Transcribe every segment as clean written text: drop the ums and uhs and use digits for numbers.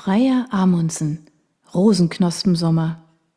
Freya Amundsen, Rosenknospensommer.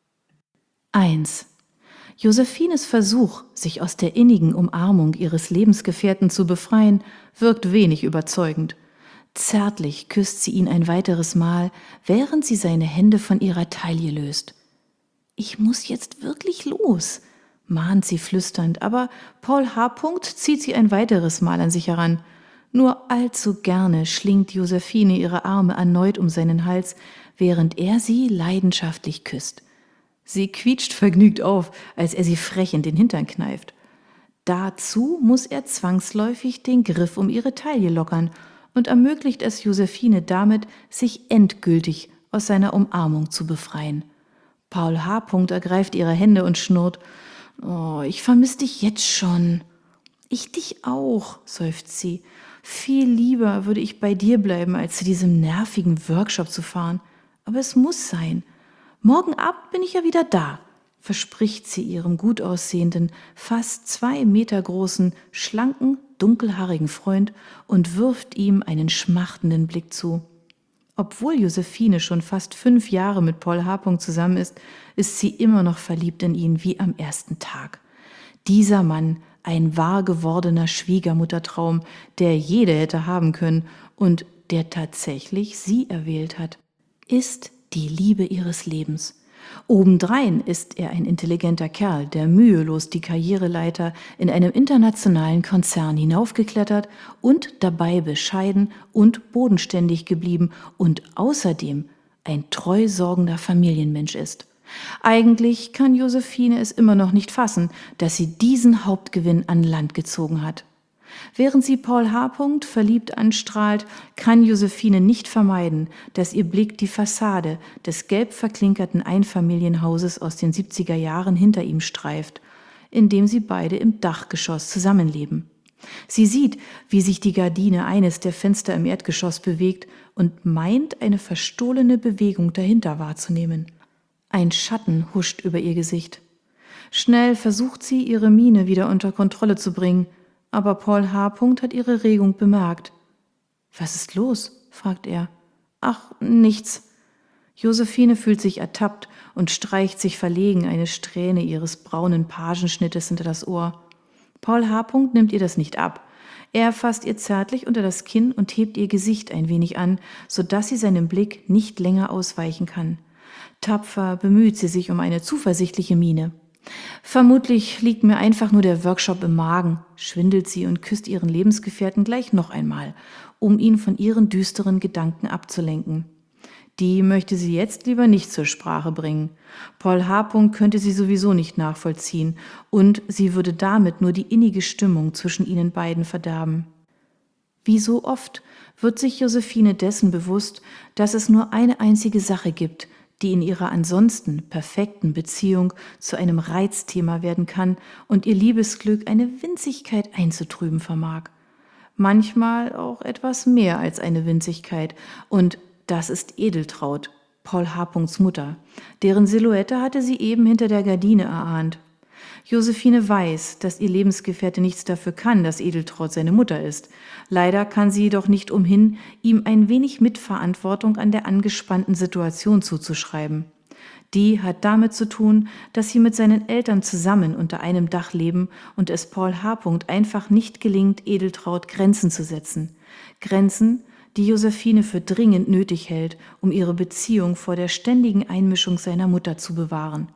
1. Josephines Versuch, sich aus der innigen Umarmung ihres Lebensgefährten zu befreien, wirkt wenig überzeugend. Zärtlich küsst sie ihn ein weiteres Mal, während sie seine Hände von ihrer Taille löst. »Ich muss jetzt wirklich los«, mahnt sie flüsternd, aber Paul H. zieht sie ein weiteres Mal an sich heran. Nur allzu gerne schlingt Josephine ihre Arme erneut um seinen Hals, während er sie leidenschaftlich küsst. Sie quietscht vergnügt auf, als er sie frech in den Hintern kneift. Dazu muss er zwangsläufig den Griff um ihre Taille lockern und ermöglicht es Josephine damit, sich endgültig aus seiner Umarmung zu befreien. Paul H. ergreift ihre Hände und schnurrt: »Oh, ich vermisse dich jetzt schon.« »Ich dich auch«, seufzt sie. »Viel lieber würde ich bei dir bleiben, als zu diesem nervigen Workshop zu fahren. Aber es muss sein. Morgen Abend bin ich ja wieder da«, verspricht sie ihrem gut aussehenden, fast 2 Meter großen, schlanken, dunkelhaarigen Freund und wirft ihm einen schmachtenden Blick zu. Obwohl Josephine schon fast 5 Jahre mit Paul H. zusammen ist sie immer noch verliebt in ihn wie am ersten Tag. Dieser Mann, ein wahr gewordener Schwiegermuttertraum, der jede hätte haben können und der tatsächlich sie erwählt hat, ist die Liebe ihres Lebens. Obendrein ist er ein intelligenter Kerl, der mühelos die Karriereleiter in einem internationalen Konzern hinaufgeklettert und dabei bescheiden und bodenständig geblieben und außerdem ein treu sorgender Familienmensch ist. Eigentlich kann Josephine es immer noch nicht fassen, dass sie diesen Hauptgewinn an Land gezogen hat. Während sie Paul H. verliebt anstrahlt, kann Josephine nicht vermeiden, dass ihr Blick die Fassade des gelb verklinkerten Einfamilienhauses aus den 70er Jahren hinter ihm streift, in dem sie beide im Dachgeschoss zusammenleben. Sie sieht, wie sich die Gardine eines der Fenster im Erdgeschoss bewegt und meint, eine verstohlene Bewegung dahinter wahrzunehmen. Ein Schatten huscht über ihr Gesicht. Schnell versucht sie, ihre Miene wieder unter Kontrolle zu bringen, aber Paul H. hat ihre Regung bemerkt. »Was ist los?«, fragt er. »Ach, nichts.« Josephine fühlt sich ertappt und streicht sich verlegen eine Strähne ihres braunen Pagenschnittes hinter das Ohr. Paul H. nimmt ihr das nicht ab. Er fasst ihr zärtlich unter das Kinn und hebt ihr Gesicht ein wenig an, sodass sie seinem Blick nicht länger ausweichen kann. Tapfer bemüht sie sich um eine zuversichtliche Miene. »Vermutlich liegt mir einfach nur der Workshop im Magen«, schwindelt sie und küsst ihren Lebensgefährten gleich noch einmal, um ihn von ihren düsteren Gedanken abzulenken. Die möchte sie jetzt lieber nicht zur Sprache bringen. Paul H. könnte sie sowieso nicht nachvollziehen und sie würde damit nur die innige Stimmung zwischen ihnen beiden verderben. Wie so oft wird sich Josephine dessen bewusst, dass es nur eine einzige Sache gibt, die in ihrer ansonsten perfekten Beziehung zu einem Reizthema werden kann und ihr Liebesglück eine Winzigkeit einzutrüben vermag. Manchmal auch etwas mehr als eine Winzigkeit, und das ist Edeltraud, Paul H. Mutter. Deren Silhouette hatte sie eben hinter der Gardine erahnt. Josephine weiß, dass ihr Lebensgefährte nichts dafür kann, dass Edeltraud seine Mutter ist. Leider kann sie jedoch nicht umhin, ihm ein wenig Mitverantwortung an der angespannten Situation zuzuschreiben. Die hat damit zu tun, dass sie mit seinen Eltern zusammen unter einem Dach leben und es Paul H. einfach nicht gelingt, Edeltraud Grenzen zu setzen. Grenzen, die Josephine für dringend nötig hält, um ihre Beziehung vor der ständigen Einmischung seiner Mutter zu bewahren.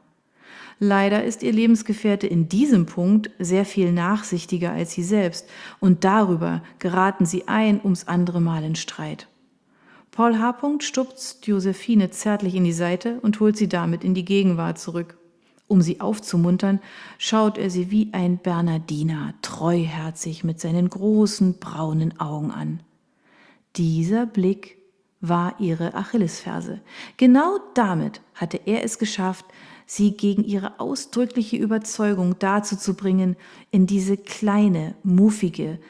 Leider ist ihr Lebensgefährte in diesem Punkt sehr viel nachsichtiger als sie selbst und darüber geraten sie ein ums andere Mal in Streit. Paul H. stupst Josephine zärtlich in die Seite und holt sie damit in die Gegenwart zurück. Um sie aufzumuntern, schaut er sie wie ein Bernardiner treuherzig mit seinen großen braunen Augen an. Dieser Blick war ihre Achillesferse. Genau damit hatte er es geschafft, sie gegen ihre ausdrückliche Überzeugung dazu zu bringen, in diese kleine, muffige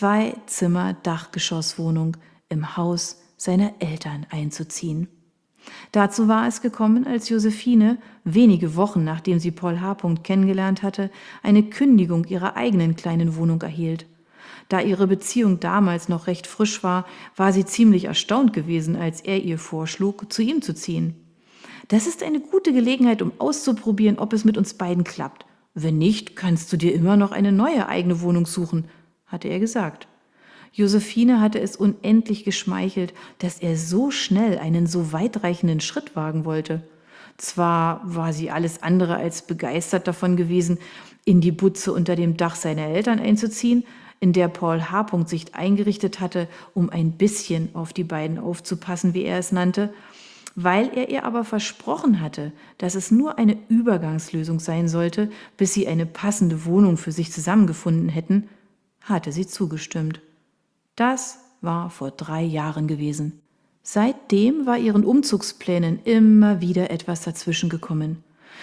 2-Zimmer-Dachgeschosswohnung im Haus seiner Eltern einzuziehen. Dazu war es gekommen, als Josephine, wenige Wochen nachdem sie Paul H. kennengelernt hatte, eine Kündigung ihrer eigenen kleinen Wohnung erhielt. Da ihre Beziehung damals noch recht frisch war, war sie ziemlich erstaunt gewesen, als er ihr vorschlug, zu ihm zu ziehen. Das ist eine gute Gelegenheit, um auszuprobieren, ob es mit uns beiden klappt. Wenn nicht, kannst du dir immer noch eine neue eigene Wohnung suchen, hatte er gesagt. Josephine hatte es unendlich geschmeichelt, dass er so schnell einen so weitreichenden Schritt wagen wollte. Zwar war sie alles andere als begeistert davon gewesen, in die Butze unter dem Dach seiner Eltern einzuziehen, in der Paul H. sich eingerichtet hatte, um ein bisschen auf die beiden aufzupassen, wie er es nannte. Weil er ihr aber versprochen hatte, dass es nur eine Übergangslösung sein sollte, bis sie eine passende Wohnung für sich zusammengefunden hätten, hatte sie zugestimmt. Das war vor 3 Jahren gewesen. Seitdem war ihren Umzugsplänen immer wieder etwas dazwischen gekommen.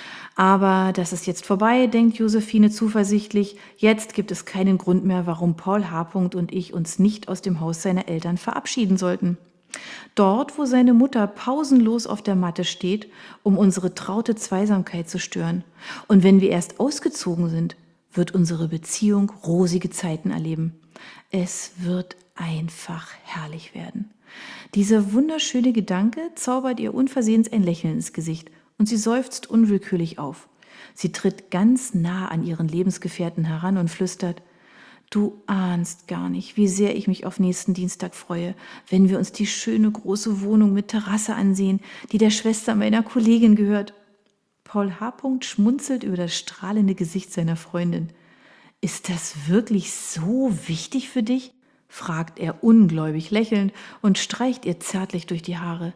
Aber das ist jetzt vorbei, denkt Josephine zuversichtlich. Jetzt gibt es keinen Grund mehr, warum Paul H. und ich uns nicht aus dem Haus seiner Eltern verabschieden sollten. Dort, wo seine Mutter pausenlos auf der Matte steht, um unsere traute Zweisamkeit zu stören. Und wenn wir erst ausgezogen sind, wird unsere Beziehung rosige Zeiten erleben. Es wird einfach herrlich werden. Dieser wunderschöne Gedanke zaubert ihr unversehens ein Lächeln ins Gesicht und sie seufzt unwillkürlich auf. Sie tritt ganz nah an ihren Lebensgefährten heran und flüstert: Du ahnst gar nicht, wie sehr ich mich auf nächsten Dienstag freue, wenn wir uns die schöne große Wohnung mit Terrasse ansehen, die der Schwester meiner Kollegin gehört. Paul H. schmunzelt über das strahlende Gesicht seiner Freundin. Ist das wirklich so wichtig für dich? Fragt er ungläubig lächelnd und streicht ihr zärtlich durch die Haare.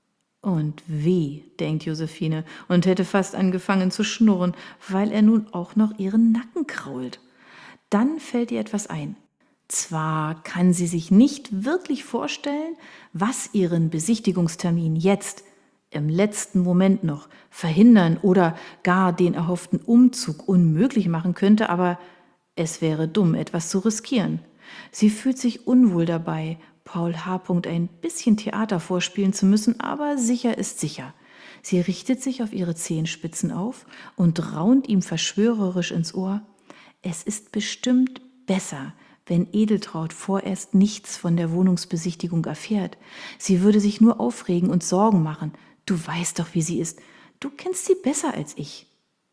Und weh, denkt Josephine und hätte fast angefangen zu schnurren, weil er nun auch noch ihren Nacken krault. Dann fällt ihr etwas ein. Zwar kann sie sich nicht wirklich vorstellen, was ihren Besichtigungstermin jetzt im letzten Moment noch verhindern oder gar den erhofften Umzug unmöglich machen könnte, aber es wäre dumm, etwas zu riskieren. Sie fühlt sich unwohl dabei, Paul H. ein bisschen Theater vorspielen zu müssen, aber sicher ist sicher. Sie richtet sich auf ihre Zehenspitzen auf und raunt ihm verschwörerisch ins Ohr: Es ist bestimmt besser, wenn Edeltraud vorerst nichts von der Wohnungsbesichtigung erfährt. Sie würde sich nur aufregen und Sorgen machen. Du weißt doch, wie sie ist. Du kennst sie besser als ich.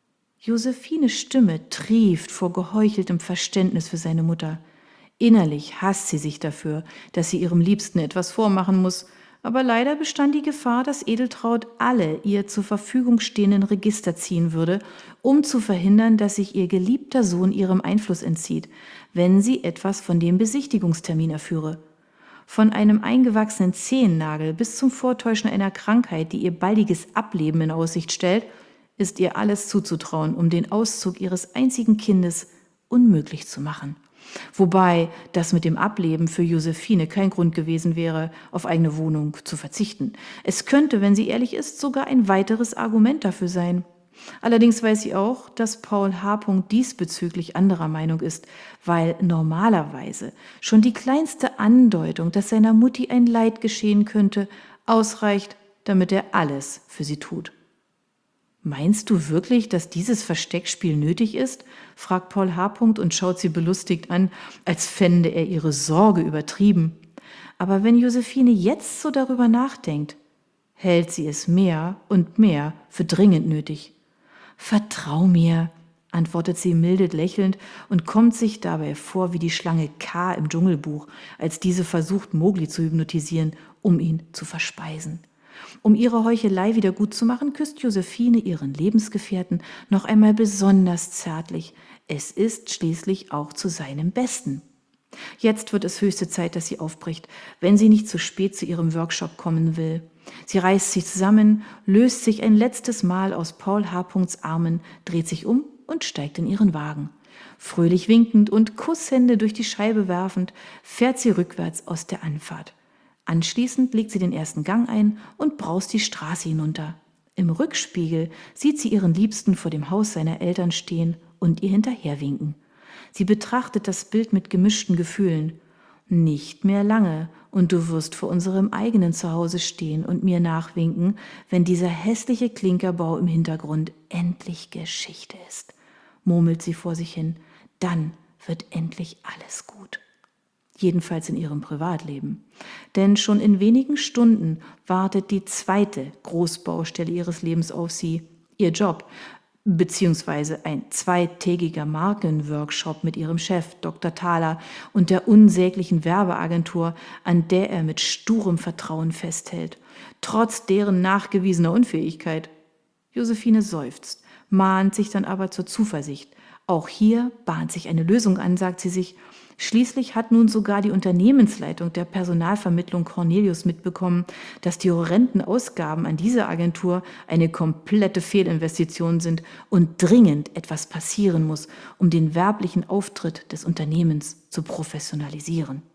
Josephines Stimme trieft vor geheucheltem Verständnis für seine Mutter. Innerlich hasst sie sich dafür, dass sie ihrem Liebsten etwas vormachen muss, aber leider bestand die Gefahr, dass Edeltraud alle ihr zur Verfügung stehenden Register ziehen würde, um zu verhindern, dass sich ihr geliebter Sohn ihrem Einfluss entzieht, wenn sie etwas von dem Besichtigungstermin erführe. Von einem eingewachsenen Zehennagel bis zum Vortäuschen einer Krankheit, die ihr baldiges Ableben in Aussicht stellt, ist ihr alles zuzutrauen, um den Auszug ihres einzigen Kindes unmöglich zu machen. Wobei das mit dem Ableben für Josephine kein Grund gewesen wäre, auf eigene Wohnung zu verzichten. Es könnte, wenn sie ehrlich ist, sogar ein weiteres Argument dafür sein. Allerdings weiß sie auch, dass Paul H. diesbezüglich anderer Meinung ist, weil normalerweise schon die kleinste Andeutung, dass seiner Mutti ein Leid geschehen könnte, ausreicht, damit er alles für sie tut. Meinst du wirklich, dass dieses Versteckspiel nötig ist? Fragt Paul H. und schaut sie belustigt an, als fände er ihre Sorge übertrieben. Aber wenn Josephine jetzt so darüber nachdenkt, hält sie es mehr und mehr für dringend nötig. Vertrau mir, antwortet sie milde lächelnd und kommt sich dabei vor wie die Schlange K im Dschungelbuch, als diese versucht, Mowgli zu hypnotisieren, um ihn zu verspeisen. Um ihre Heuchelei wieder gut zu machen, küsst Josephine ihren Lebensgefährten noch einmal besonders zärtlich. Es ist schließlich auch zu seinem Besten. Jetzt wird es höchste Zeit, dass sie aufbricht, wenn sie nicht zu spät zu ihrem Workshop kommen will. Sie reißt sich zusammen, löst sich ein letztes Mal aus Paul H. Armen, dreht sich um und steigt in ihren Wagen. Fröhlich winkend und Kusshände durch die Scheibe werfend, fährt sie rückwärts aus der Anfahrt. Anschließend legt sie den ersten Gang ein und braust die Straße hinunter. Im Rückspiegel sieht sie ihren Liebsten vor dem Haus seiner Eltern stehen und ihr hinterherwinken. Sie betrachtet das Bild mit gemischten Gefühlen. Nicht mehr lange, und du wirst vor unserem eigenen Zuhause stehen und mir nachwinken, wenn dieser hässliche Klinkerbau im Hintergrund endlich Geschichte ist, murmelt sie vor sich hin. Dann wird endlich alles gut. jedenfalls in ihrem Privatleben. Denn schon in wenigen Stunden wartet die zweite Großbaustelle ihres Lebens auf sie, ihr Job, beziehungsweise ein zweitägiger Markenworkshop mit ihrem Chef Dr. Thaler und der unsäglichen Werbeagentur, an der er mit sturem Vertrauen festhält, trotz deren nachgewiesener Unfähigkeit. Josephine seufzt, mahnt sich dann aber zur Zuversicht. Auch hier bahnt sich eine Lösung an, sagt sie sich. Schließlich hat nun sogar die Unternehmensleitung der Personalvermittlung Cornelius mitbekommen, dass die horrenden Ausgaben an diese Agentur eine komplette Fehlinvestition sind und dringend etwas passieren muss, um den werblichen Auftritt des Unternehmens zu professionalisieren.